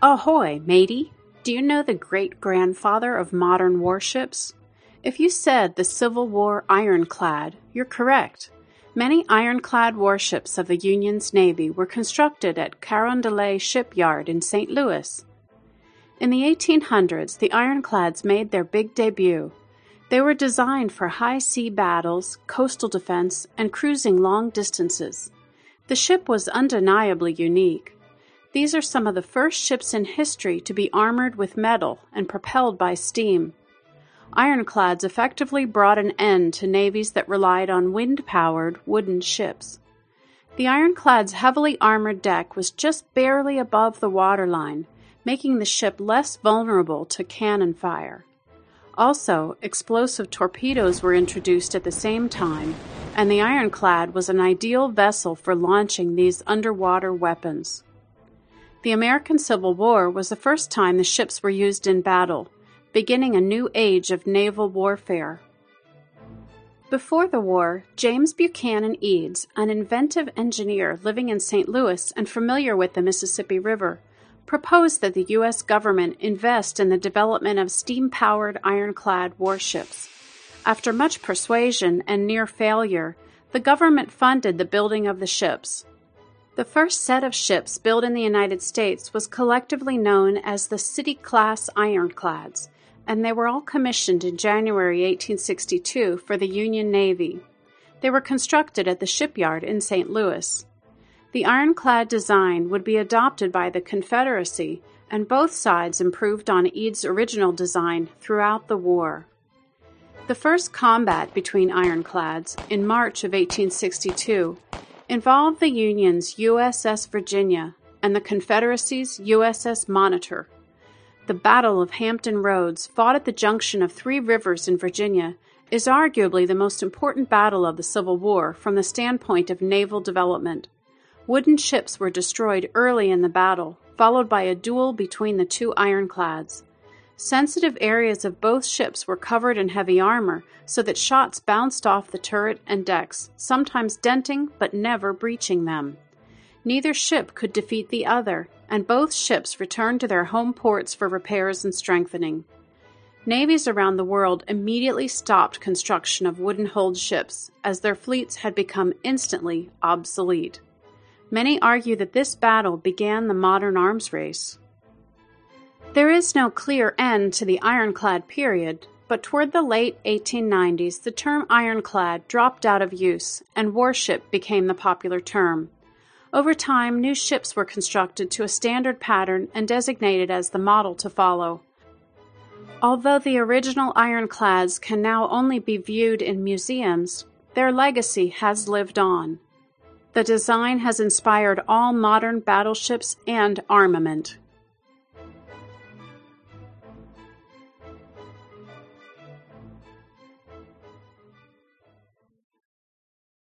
Ahoy, matey! Do you know the great-grandfather of modern warships? If you said the Civil War ironclad, you're correct. Many ironclad warships of the Union's Navy were constructed at Carondelet Shipyard in St. Louis. In the 1800s, the ironclads made their big debut. They were designed for high-sea battles, coastal defense, and cruising long distances. The ship was undeniably unique. These are some of the first ships in history to be armored with metal and propelled by steam. Ironclads effectively brought an end to navies that relied on wind-powered wooden ships. The ironclad's heavily armored deck was just barely above the waterline, making the ship less vulnerable to cannon fire. Also, explosive torpedoes were introduced at the same time, and the ironclad was an ideal vessel for launching these underwater weapons. The American Civil War was the first time the ships were used in battle, beginning a new age of naval warfare. Before the war, James Buchanan Eads, an inventive engineer living in St. Louis and familiar with the Mississippi River, proposed that the U.S. government invest in the development of steam-powered ironclad warships. After much persuasion and near failure, the government funded the building of the ships. The first set of ships built in the United States was collectively known as the City-class ironclads, and they were all commissioned in January 1862 for the Union Navy. They were constructed at the shipyard in St. Louis. The ironclad design would be adopted by the Confederacy, and both sides improved on Eads' original design throughout the war. The first combat between ironclads, in March of 1862, involved the Union's USS Virginia and the Confederacy's USS Monitor. The Battle of Hampton Roads, fought at the junction of three rivers in Virginia, is arguably the most important battle of the Civil War from the standpoint of naval development. Wooden ships were destroyed early in the battle, followed by a duel between the two ironclads. Sensitive areas of both ships were covered in heavy armor, so that shots bounced off the turret and decks, sometimes denting but never breaching them. Neither ship could defeat the other, and both ships returned to their home ports for repairs and strengthening. Navies around the world immediately stopped construction of wooden-hulled ships, as their fleets had become instantly obsolete. Many argue that this battle began the modern arms race. There is no clear end to the ironclad period, but toward the late 1890s the term ironclad dropped out of use, and warship became the popular term. Over time, new ships were constructed to a standard pattern and designated as the model to follow. Although the original ironclads can now only be viewed in museums, their legacy has lived on. The design has inspired all modern battleships and armament.